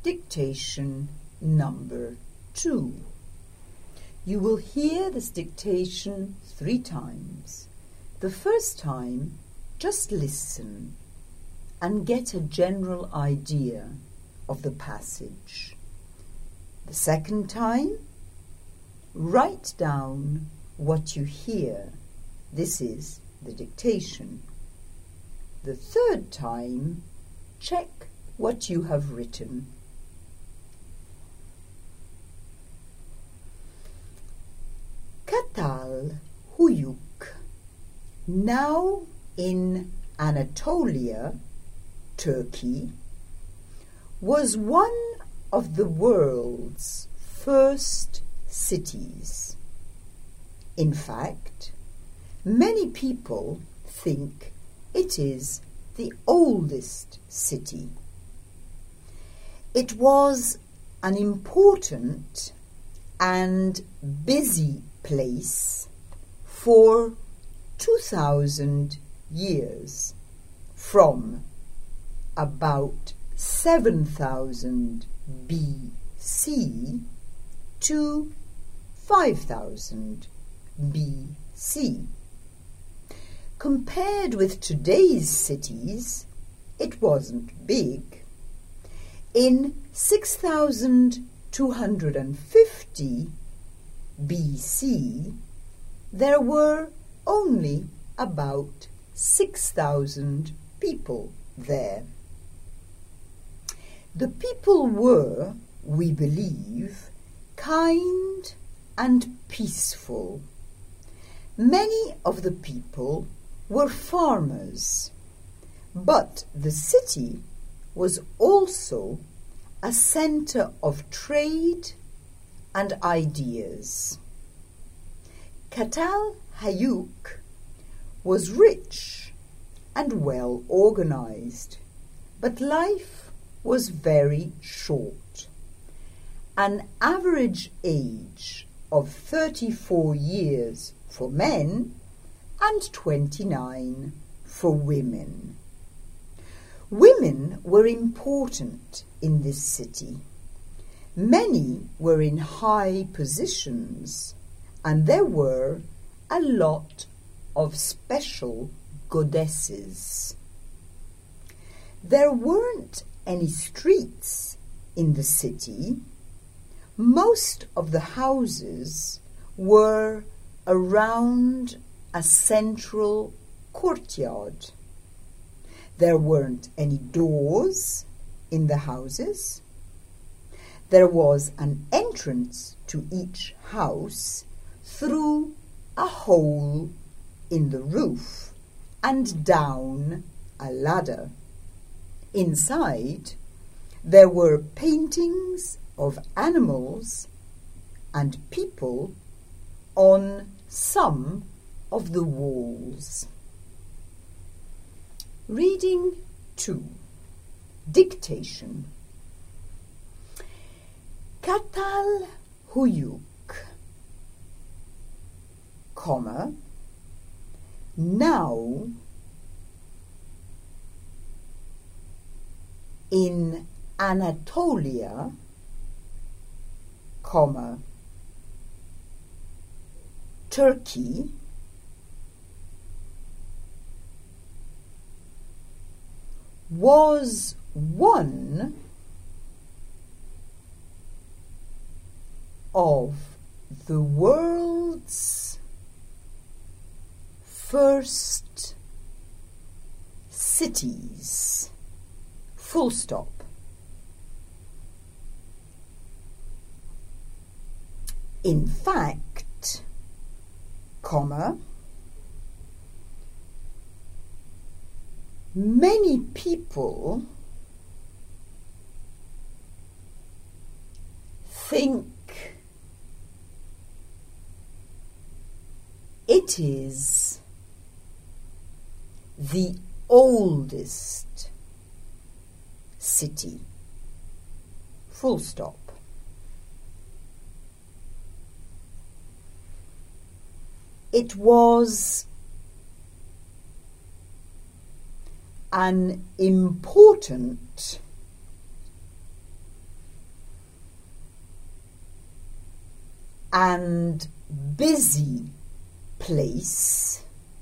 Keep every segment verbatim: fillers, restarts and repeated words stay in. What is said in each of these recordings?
Dictation number two. You will hear this dictation three times. The first time, just listen and get a general idea of the passage. The second time, write down what you hear. This is the dictation. The third time, check what you have written. Katal Huyuk, now in Anatolia, Turkey, was one of the world's first cities. In fact, many people think it is the oldest city. It was an important and busy place for two thousand years, from about seven thousand B C to five thousand B C. Compared with today's cities, it wasn't big. In six thousand two hundred fifty B C, there were only about six thousand people there. The people were, we believe, kind and peaceful. Many of the people were farmers, but the city was also a centre of trade and ideas. Katal Huyuk was rich and well organised, but life was very short. An average age of thirty-four years for men and twenty-nine for women. Women were important in this city. Many were in high positions, and there were a lot of special goddesses. There weren't any streets in the city. Most of the houses were around a central courtyard. There weren't any doors in the houses. There was an entrance to each house through a hole in the roof and down a ladder. Inside, there were paintings of animals and people on some of the walls. Reading two. Dictation. Katal Huyuk, comma, now in Anatolia, comma, Turkey, was one of the world's first cities, full stop. In fact, comma, many people think it is the oldest city, full stop. It was an important and busy place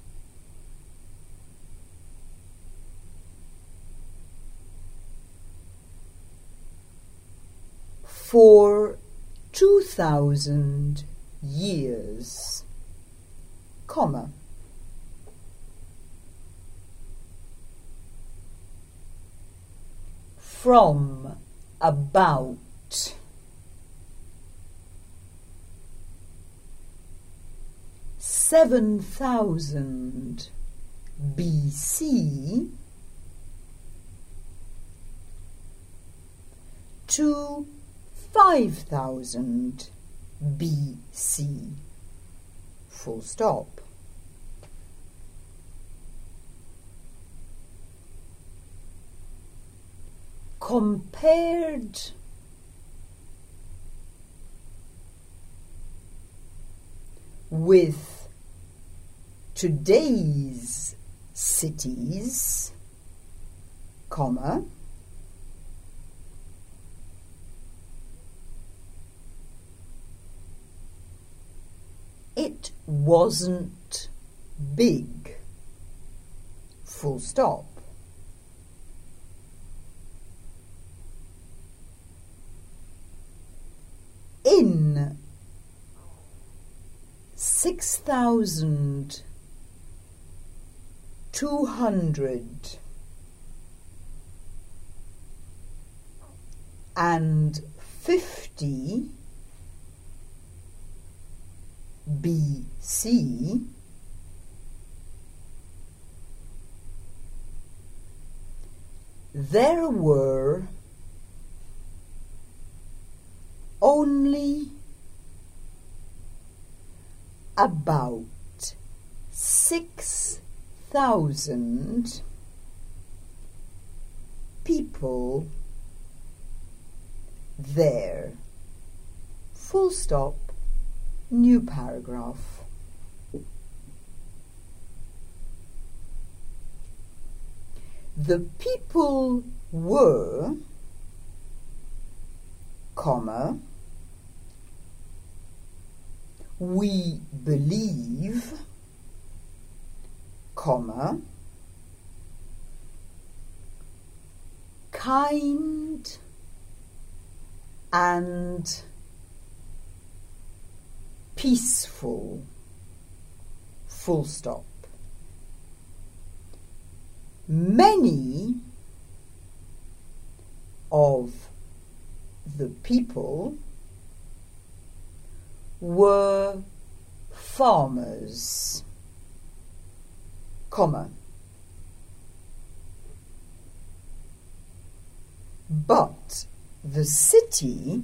for two thousand years, comma. From about seven thousand B C to five thousand B C, full stop. Compared with today's cities, comma, it wasn't big, full stop. In six thousand two hundred and fifty B C, there were only about six thousand people there, full stop, new paragraph. The people were, comma, we believe, comma, kind and peaceful, full stop. Many of the people were farmers, comma, but the city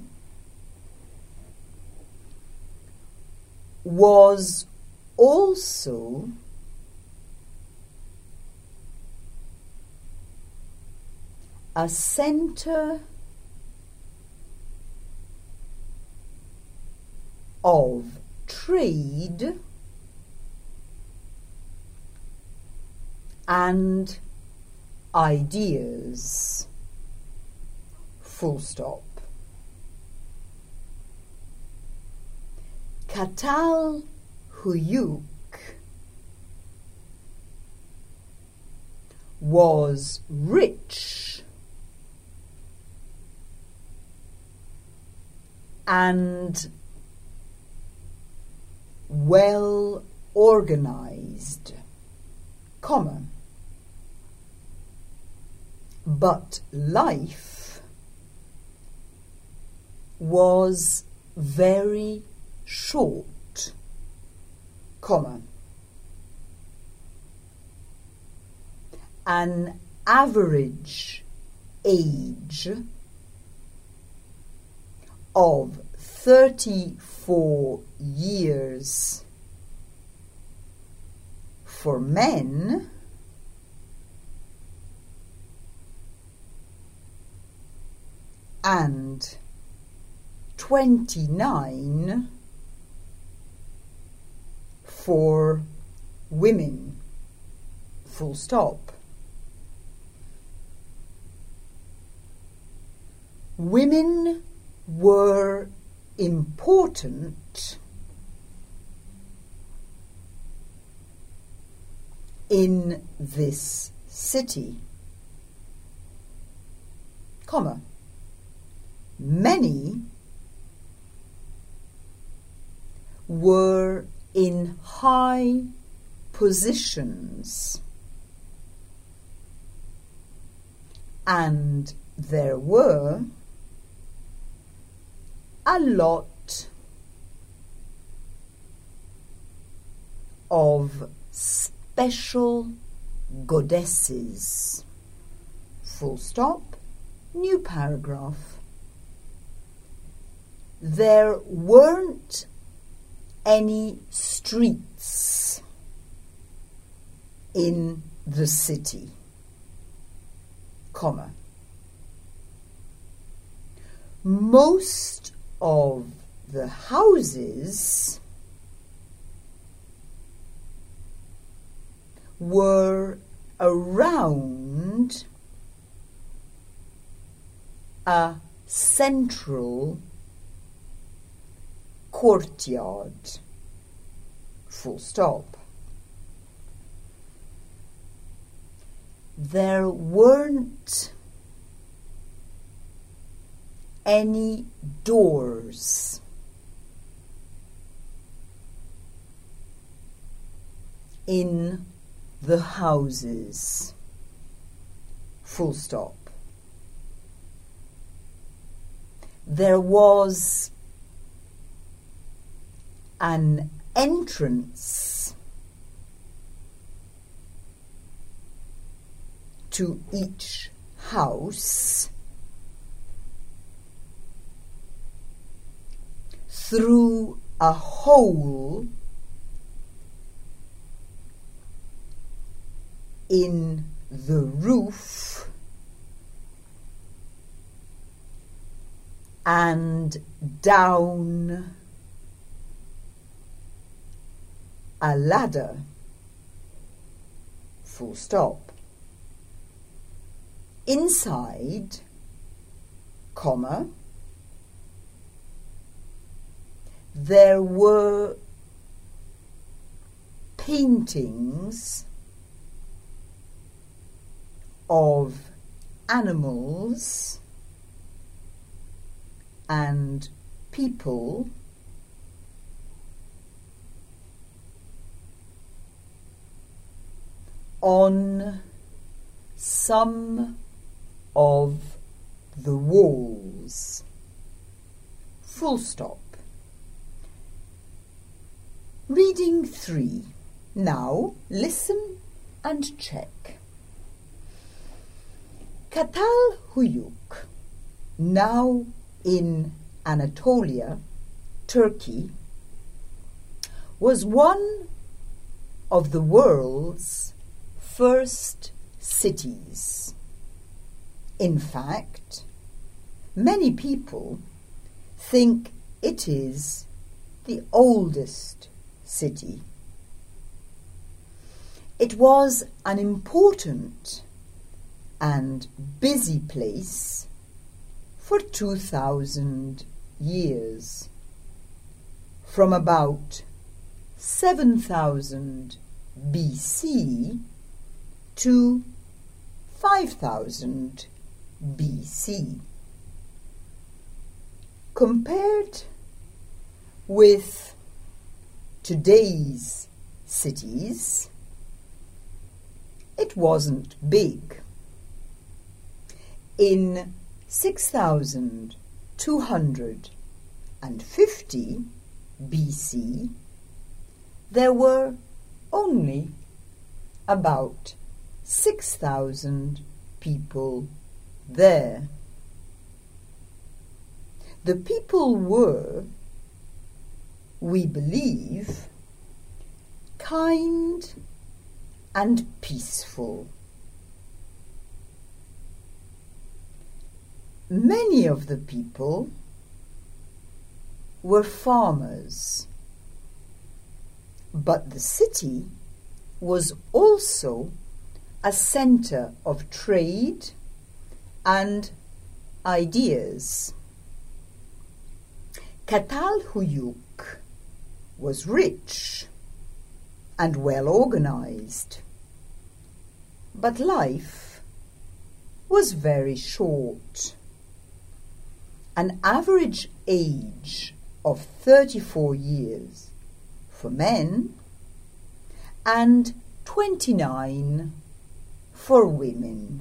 was also a center of trade and ideas, full stop. Katal Huyuk was rich and well organized, comma, but life was very short, comma, an average age of thirty-four years for men and twenty-nine for women, full stop. Women were important in this city, comma, many were in high positions, and there were a lot of special goddesses. Full stop, new paragraph. There weren't any streets in the city, comma. Most of the houses were around a central courtyard, full stop. There weren't any doors in the houses, full stop. There was an entrance to each house through a hole in the roof and down a ladder, full stop. Inside, comma, there were paintings of animals and people on some of the walls, full stop. Reading three. Now listen and check. Katal Huyuk, now in Anatolia, Turkey, was one of the world's first cities. In fact, many people think it is the oldest city. It was an important and busy place for two thousand years, from about seven thousand B C to five thousand B C. Compared with today's cities, it wasn't big. In six thousand two hundred fifty B C, there were only about six thousand people there. The people were, we believe, kind and peaceful. Many of the people were farmers, but the city was also a center of trade and ideas. Catalhuyuk was rich and well organized, but life was very short. An average age of thirty-four years for men and twenty-nine for women.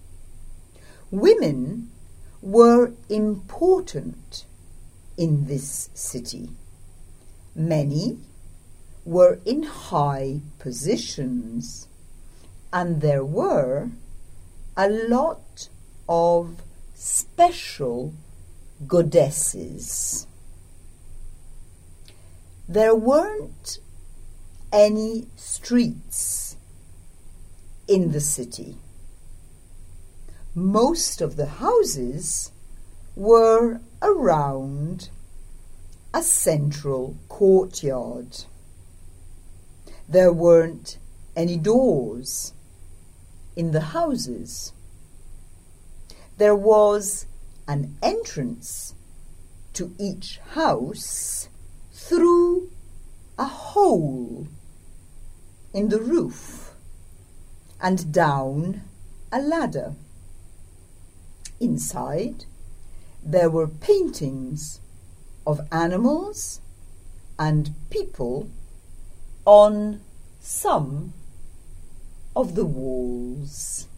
Women were important in this city. Many were in high positions, and there were a lot of special goddesses. There weren't any streets in the city. Most of the houses were around a central courtyard. There weren't any doors in the houses. There was an entrance to each house through a hole in the roof and down a ladder. Inside, there were paintings of animals and people on some of the walls.